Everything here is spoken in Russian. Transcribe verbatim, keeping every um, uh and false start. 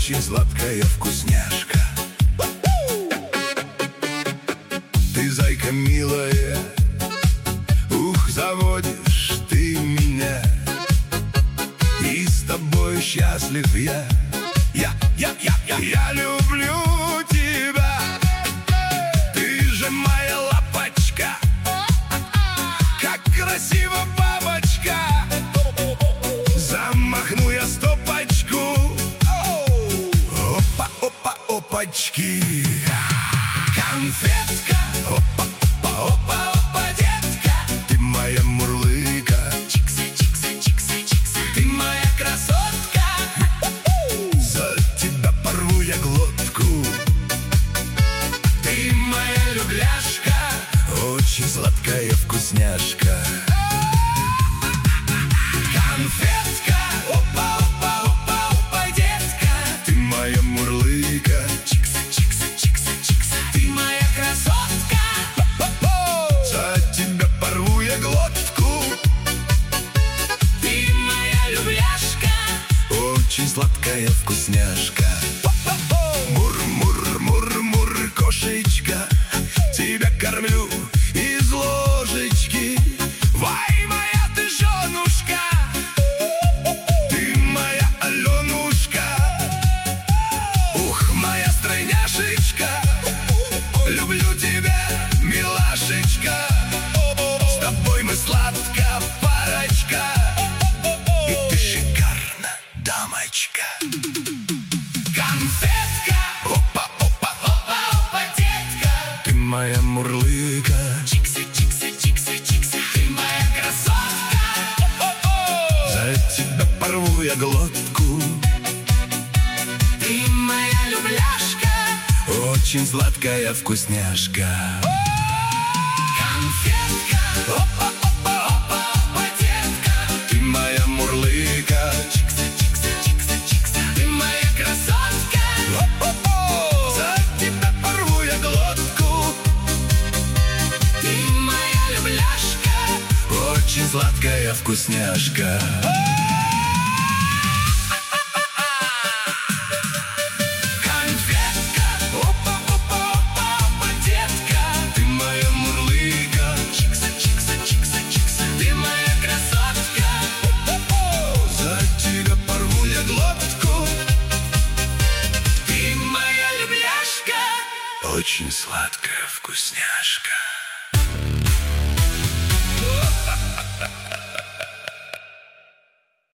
очень сладкая вкусняшка. Ты, зайка милая, ух, заводишь ты меня, и с тобой счастлив я. Я, я, я, я, я люблю тебя. Ты же моя лапочка, как красиво бабочка. Замахну я стопочку, опа, опа, опачки. Конфетка, опа, опа, опа, опа, детка. Ты моя мурлыка, чикса, чикса, чикса, чикса. Ты моя красотка, за тебя порву я глотку. Ты моя любляшка, очень сладкая вкусняшка. Конфетка, опа, опа, опа, опа, детка. Ты моя мурлыка, чикса, чикса, чикса, чикса. Ты моя красотка, за тебя порву я глотку. Ты моя любляшка, очень сладкая вкусняшка. Мур-мур, мур-мур, кошечка, тебя кормлю из ложечки. Вай, моя ты женушка, ты моя Аленушка. Ух, моя стройняшечка, люблю тебя, милашечка. С тобой мы сладкая парочка, и ты шикарна, дамочка. Конфетка, опа, опа, опа, опа, детка. Ты моя мурлыка, чикса, чикса, чикса, чикса. Ты моя красотка, за тебя порву я глотку. Ты моя любляшка, очень сладкая вкусняшка. Конфетка, опа, опа, опа, опа, детка. Ты моя мурлыка, чикса, чикса, чикса, чикса. Ты моя красотка, за тебя порву я глотку. Ты моя любляшка, очень сладкая вкусняшка. Конфетка, опа, опа, опа, опа, детка. Ты моя мурлыка, чикса, чикса, чикса, чикса. Ты моя красотка, за тебя порву я глотку. Ты моя любляшка, очень сладкая вкусняшка.